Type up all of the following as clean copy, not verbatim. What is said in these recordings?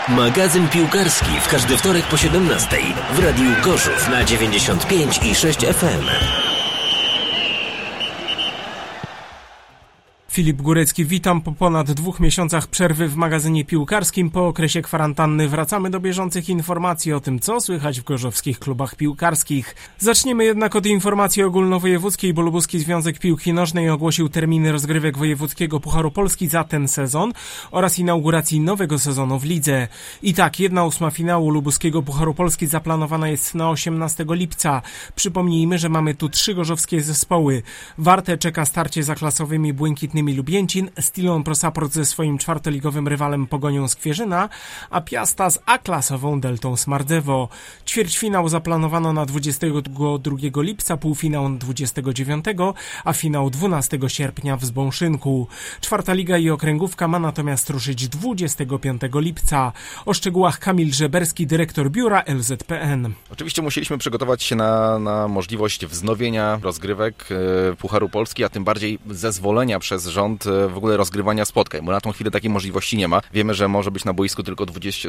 Magazyn piłkarski w każdy wtorek po 17 w Radiu Gorzów na 95,6 FM. Filip Górecki, witam. Po ponad 2 miesiącach przerwy w magazynie piłkarskim, po okresie kwarantanny wracamy do bieżących informacji o tym, co słychać w gorzowskich klubach piłkarskich. Zaczniemy jednak od informacji ogólnowojewódzkiej, bo Lubuski Związek Piłki Nożnej ogłosił terminy rozgrywek wojewódzkiego Pucharu Polski za ten sezon oraz inauguracji nowego sezonu w lidze. I tak, 1/8 finału Lubuskiego Pucharu Polski zaplanowana jest na 18 lipca. Przypomnijmy, że mamy tu 3 gorzowskie zespoły. Wartę czeka starcie za klasowymi Błękitnymi Lubięcin, Stilon Prosaport ze swoim czwartoligowym rywalem Pogonią Skwierzyna, a Piasta z A-klasową Deltą Smardzewo. Ćwierćfinał zaplanowano na 22 lipca, półfinał 29, a finał 12 sierpnia w Zbąszynku. Czwarta liga i okręgówka ma natomiast ruszyć 25 lipca. O szczegółach Kamil Żeberski, dyrektor biura LZPN. Oczywiście musieliśmy przygotować się na możliwość wznowienia rozgrywek Pucharu Polski, a tym bardziej zezwolenia przez rząd w ogóle rozgrywania spotkań, bo na tą chwilę takiej możliwości nie ma. Wiemy, że może być na boisku tylko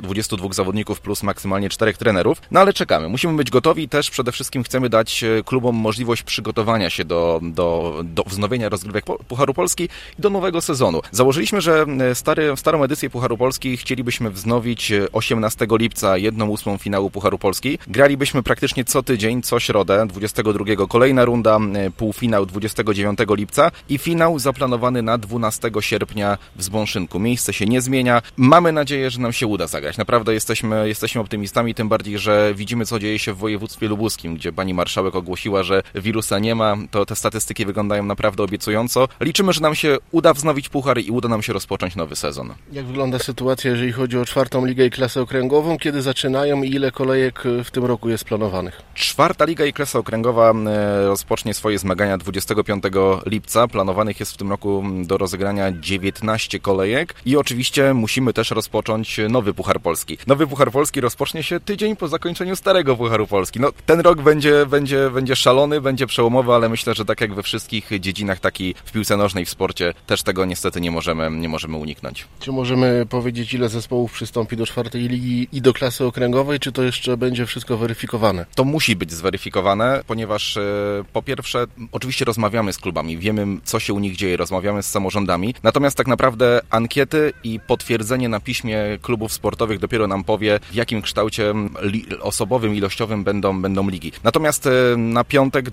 22 zawodników plus maksymalnie 4 trenerów, no ale czekamy. Musimy być gotowi i też przede wszystkim chcemy dać klubom możliwość przygotowania się do wznowienia rozgrywek Pucharu Polski i do nowego sezonu. Założyliśmy, że starą edycję Pucharu Polski chcielibyśmy wznowić 18 lipca 1/8 finału Pucharu Polski. Gralibyśmy praktycznie co tydzień, co środę 22 kolejna runda, półfinał 29 lipca i finał zaplanowany na 12 sierpnia w Zbąszynku. Miejsce się nie zmienia. Mamy nadzieję, że nam się uda zagrać. Naprawdę jesteśmy optymistami, tym bardziej, że widzimy, co dzieje się w województwie lubuskim, gdzie pani marszałek ogłosiła, że wirusa nie ma. To te statystyki wyglądają naprawdę obiecująco. Liczymy, że nam się uda wznowić puchar i uda nam się rozpocząć nowy sezon. Jak wygląda sytuacja, jeżeli chodzi o 4. ligę i klasę okręgową? Kiedy zaczynają i ile kolejek w tym roku jest planowanych? 4. liga i klasa okręgowa rozpocznie swoje zmagania 25 lipca. Planowanych jest w tym roku do rozegrania 19 kolejek i oczywiście musimy też rozpocząć nowy Puchar Polski. Nowy Puchar Polski rozpocznie się tydzień po zakończeniu starego Pucharu Polski. No, ten rok będzie szalony, będzie przełomowy, ale myślę, że tak jak we wszystkich dziedzinach, tak i w piłce nożnej, w sporcie, też tego niestety nie możemy uniknąć. Czy możemy powiedzieć, ile zespołów przystąpi do 4. ligi i do klasy okręgowej, czy to jeszcze będzie wszystko weryfikowane? To musi być zweryfikowane, ponieważ po pierwsze, oczywiście rozmawiamy z klubami, wiemy, co się u nich dzieje, rozmawiamy z samorządami, natomiast tak naprawdę ankiety i potwierdzenie na piśmie klubów sportowych dopiero nam powie, w jakim kształcie osobowym, ilościowym będą ligi. Natomiast na piątek,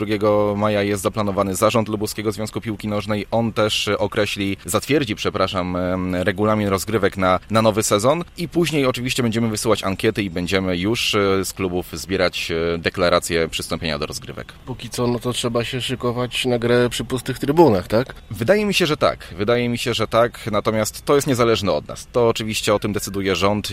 22 maja jest zaplanowany zarząd Lubuskiego Związku Piłki Nożnej, on też zatwierdzi regulamin rozgrywek na nowy sezon i później oczywiście będziemy wysyłać ankiety i będziemy już z klubów zbierać deklaracje przystąpienia do rozgrywek. Póki co, no to trzeba się szykować na grę przy pustych trybunach, tak? Wydaje mi się, że tak, natomiast to jest niezależne od nas. To oczywiście o tym decyduje rząd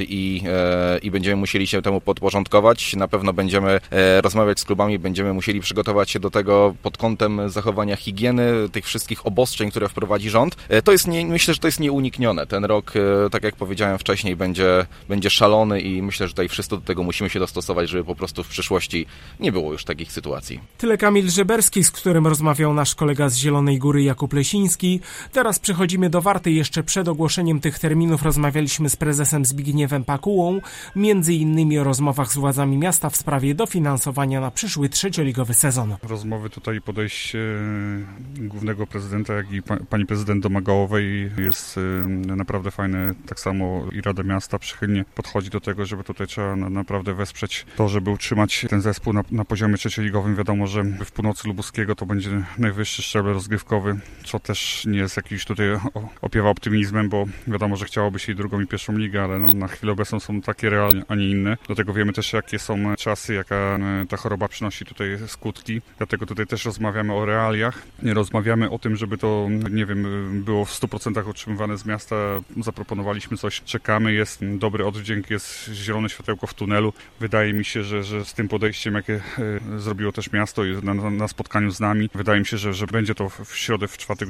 i będziemy musieli się temu podporządkować. Na pewno będziemy rozmawiać z klubami, będziemy musieli przygotować się do tego pod kątem zachowania higieny, tych wszystkich obostrzeń, które wprowadzi rząd. Myślę, że to jest nieuniknione. Ten rok, tak jak powiedziałem wcześniej, będzie szalony i myślę, że tutaj wszyscy do tego musimy się dostosować, żeby po prostu w przyszłości nie było już takich sytuacji. Tyle Kamil Żeberski, z którym rozmawiał nasz kolega z Zielonej Góry Jakub Lesiński. Teraz przechodzimy do Warty. Jeszcze przed ogłoszeniem tych terminów rozmawialiśmy z prezesem Zbigniewem Pakułą, między innymi o rozmowach z władzami miasta w sprawie dofinansowania na przyszły trzecioligowy sezon. Rozmowy tutaj, podejście głównego prezydenta, jak i pani prezydent Domagałowej jest naprawdę fajne. Tak samo i Rada Miasta przychylnie podchodzi do tego, żeby tutaj trzeba naprawdę wesprzeć to, żeby utrzymać ten zespół na poziomie trzecioligowym. Wiadomo, że w północy Lubuskiego to będzie najwyższy szczebel rozgrywkowy, co też nie jest jakiś tutaj opiewa optymizmem, bo wiadomo, że chciałoby się i drugą i pierwszą ligę, ale na chwilę obecną są takie realnie, a nie inne. Do tego wiemy też, jakie są czasy, jaka ta choroba przynosi tutaj skutki. Dlatego tutaj też rozmawiamy o realiach. Nie rozmawiamy o tym, żeby to, nie wiem, było w 100% otrzymywane z miasta. Zaproponowaliśmy coś, czekamy, jest dobry oddźwięk, jest zielone światełko w tunelu. Wydaje mi się, że z tym podejściem, jakie zrobiło też miasto na spotkaniu z nami, wydaje mi się, że będzie to w środę, w czwartek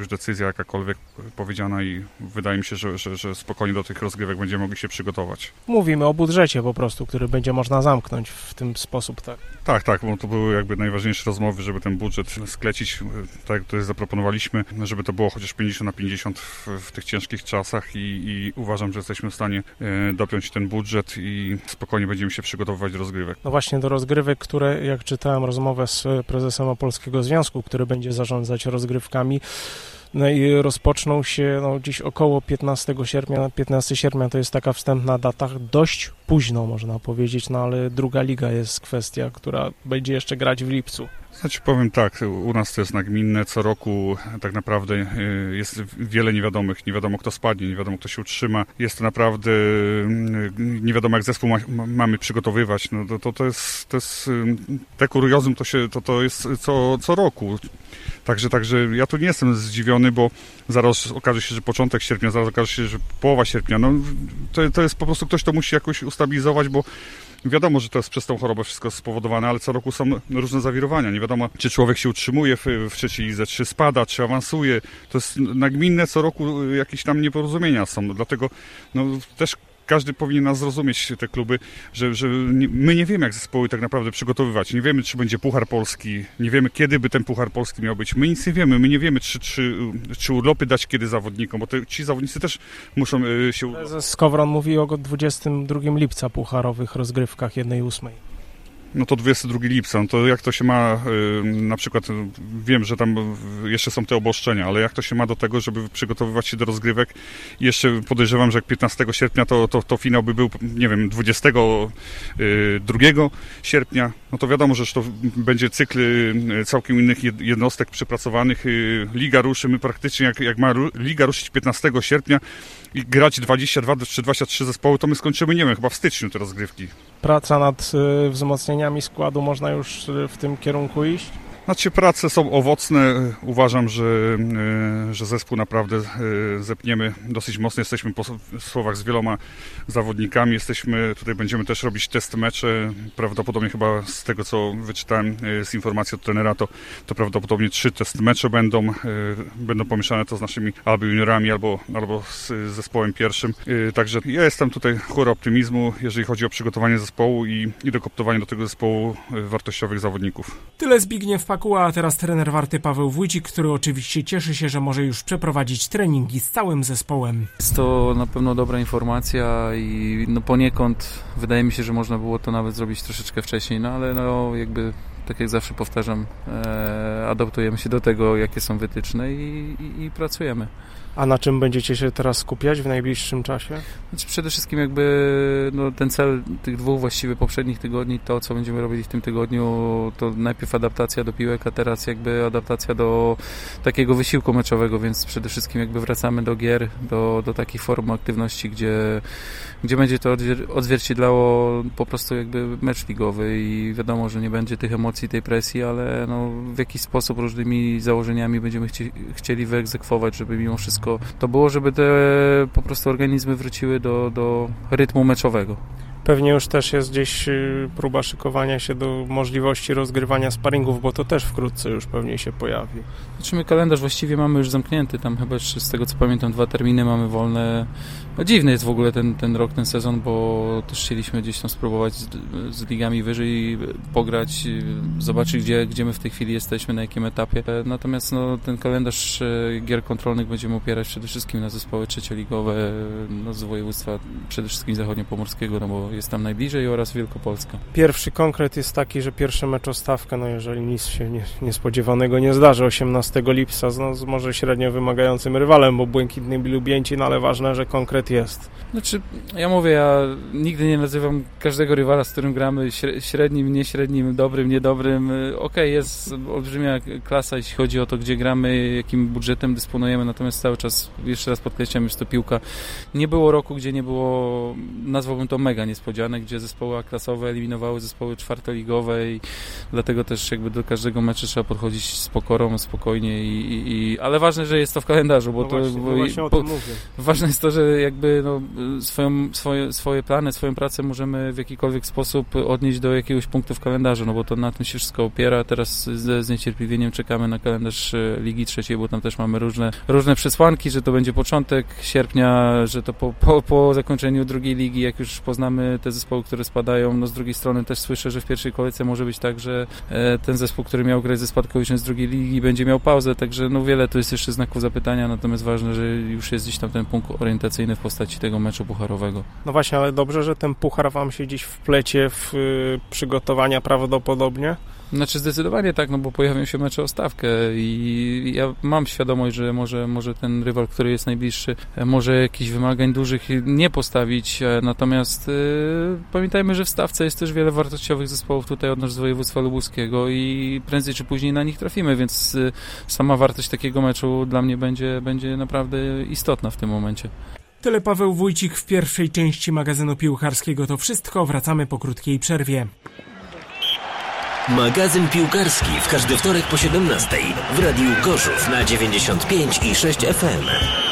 już decyzja jakakolwiek powiedziana i wydaje mi się, że spokojnie do tych rozgrywek będziemy mogli się przygotować. Mówimy o budżecie po prostu, który będzie można zamknąć w ten sposób, tak? Tak, bo to były jakby najważniejsze rozmowy, żeby ten budżet sklecić, tak jak to zaproponowaliśmy, żeby to było chociaż 50/50 w tych ciężkich czasach i uważam, że jesteśmy w stanie dopiąć ten budżet i spokojnie będziemy się przygotowywać do rozgrywek. No właśnie do rozgrywek, które, jak czytałem rozmowę z prezesem Opolskiego Związku, który będzie zarządzać rozgrywkami, no i rozpoczną się dziś około 15 sierpnia. 15 sierpnia to jest taka wstępna data, dość późno można powiedzieć, ale druga liga jest kwestia, która będzie jeszcze grać w lipcu. Znaczy powiem tak, u nas to jest nagminne, co roku tak naprawdę jest wiele niewiadomych, nie wiadomo kto spadnie, nie wiadomo kto się utrzyma, jest to naprawdę nie wiadomo jak zespół mamy przygotowywać, to jest te kuriozum to jest co roku. Także ja tu nie jestem zdziwiony, bo zaraz okaże się, że początek sierpnia, zaraz okaże się, że połowa sierpnia, to jest po prostu ktoś, kto musi jakoś ustabilizować, bo wiadomo, że to jest przez tą chorobę wszystko spowodowane, ale co roku są różne zawirowania. Nie wiadomo, czy człowiek się utrzymuje w trzeciej lidze, czy spada, czy awansuje. To jest nagminne, co roku jakieś tam nieporozumienia są. Dlatego też każdy powinien nas zrozumieć, te kluby, że my nie wiemy, jak zespoły tak naprawdę przygotowywać. Nie wiemy, czy będzie Puchar Polski, nie wiemy, kiedy by ten Puchar Polski miał być. My nic nie wiemy. My nie wiemy, czy urlopy dać kiedy zawodnikom, bo ci zawodnicy też muszą się... Prezes Skowron mówi o 22 lipca pucharowych rozgrywkach 1/8. No to 22 lipca, to jak to się ma, na przykład wiem, że tam jeszcze są te obostrzenia, ale jak to się ma do tego, żeby przygotowywać się do rozgrywek i jeszcze podejrzewam, że jak 15 sierpnia to finał by był, nie wiem, 22 sierpnia, no to wiadomo, że to będzie cykl całkiem innych jednostek przepracowanych. Liga ruszy, my praktycznie jak ma liga ruszyć 15 sierpnia i grać 22 czy 23 zespoły, to my skończymy, nie wiem, chyba w styczniu te rozgrywki. Praca nad wzmocnieniami składu, można już w tym kierunku iść? Znaczy prace są owocne. Uważam, że zespół naprawdę zepniemy dosyć mocno. Jesteśmy po słowach z wieloma zawodnikami. Tutaj będziemy też robić test mecze. Prawdopodobnie chyba z tego, co wyczytałem z informacji od trenera, to prawdopodobnie 3 test mecze będą pomieszane to z naszymi albo juniorami, albo z zespołem pierwszym. Także ja jestem tutaj chóry optymizmu, jeżeli chodzi o przygotowanie zespołu i dokoptowanie do tego zespołu wartościowych zawodników. Tyle Zbigniew Pakuła, a teraz trener Warty Paweł Wójcik, który oczywiście cieszy się, że może już przeprowadzić treningi z całym zespołem. Jest to na pewno dobra informacja i poniekąd wydaje mi się, że można było to nawet zrobić troszeczkę wcześniej, ale jakby tak jak zawsze powtarzam, adaptujemy się do tego, jakie są wytyczne i pracujemy. A na czym będziecie się teraz skupiać w najbliższym czasie? Znaczy przede wszystkim ten cel tych 2 właściwie poprzednich tygodni, to co będziemy robili w tym tygodniu, to najpierw adaptacja do piłek, a teraz jakby adaptacja do takiego wysiłku meczowego, więc przede wszystkim wracamy do gier, do takich form aktywności, gdzie będzie to odzwierciedlało po prostu mecz ligowy i wiadomo, że nie będzie tych emocji, tej presji, ale w jakiś sposób różnymi założeniami będziemy chcieli wyegzekwować, żeby mimo wszystko to było, żeby te po prostu organizmy wróciły do rytmu meczowego. Pewnie już też jest gdzieś próba szykowania się do możliwości rozgrywania sparingów, bo to też wkrótce już pewnie się pojawi. Znaczy my kalendarz właściwie mamy już zamknięty, tam chyba jeszcze z tego co pamiętam 2 terminy mamy wolne. Dziwny jest w ogóle ten rok, ten sezon, bo też chcieliśmy gdzieś tam spróbować z ligami wyżej pograć, zobaczyć gdzie my w tej chwili jesteśmy, na jakim etapie. Natomiast ten kalendarz gier kontrolnych będziemy opierać przede wszystkim na zespoły trzecioligowe z województwa przede wszystkim zachodniopomorskiego, bo jest tam najbliżej, oraz Wielkopolska. Pierwszy konkret jest taki, że pierwszy mecz o stawkę, jeżeli nic się niespodziewanego nie zdarzy 18 lipca z może średnio wymagającym rywalem, bo Błękitny Lubięcin, ale ważne, że konkret jest. Znaczy, ja nigdy nie nazywam każdego rywala, z którym gramy średnim, nieśrednim, dobrym, niedobrym. Okej, jest olbrzymia klasa, jeśli chodzi o to, gdzie gramy, jakim budżetem dysponujemy, natomiast cały czas, jeszcze raz podkreślam, jest to piłka. Nie było roku, gdzie nie było, nazwałbym to mega niespodzianką. niespodzianek, gdzie zespoły A-klasowe eliminowały zespoły czwartoligowe i dlatego też jakby do każdego meczu trzeba podchodzić z pokorą, spokojnie ale ważne, że jest to w kalendarzu, bo ważne jest to, że jakby swoje plany, swoją pracę możemy w jakikolwiek sposób odnieść do jakiegoś punktu w kalendarzu, no bo to na tym się wszystko opiera. Teraz z niecierpliwieniem czekamy na kalendarz Ligi Trzeciej, bo tam też mamy różne przesłanki, że to będzie początek sierpnia, że to po zakończeniu drugiej ligi, jak już poznamy te zespoły, które spadają. No z drugiej strony też słyszę, że w pierwszej kolejce może być tak, że ten zespół, który miał grać ze spadkowiczem z drugiej ligi, będzie miał pauzę, także no wiele tu jest jeszcze znaków zapytania, natomiast ważne, że już jest gdzieś tam ten punkt orientacyjny w postaci tego meczu pucharowego. No właśnie, ale dobrze, że ten puchar wam się gdzieś wplecie w przygotowania prawdopodobnie? Znaczy zdecydowanie tak, no bo pojawią się mecze o stawkę i ja mam świadomość, że może ten rywal, który jest najbliższy, może jakichś wymagań dużych nie postawić, natomiast pamiętajmy, że w stawce jest też wiele wartościowych zespołów tutaj od nas z województwa lubuskiego i prędzej czy później na nich trafimy, więc sama wartość takiego meczu dla mnie będzie naprawdę istotna w tym momencie. Tyle Paweł Wójcik w pierwszej części magazynu piłkarskiego. To wszystko, wracamy po krótkiej przerwie. Magazyn piłkarski w każdy wtorek po 17:00 w Radiu Gorzów na 95,6 FM.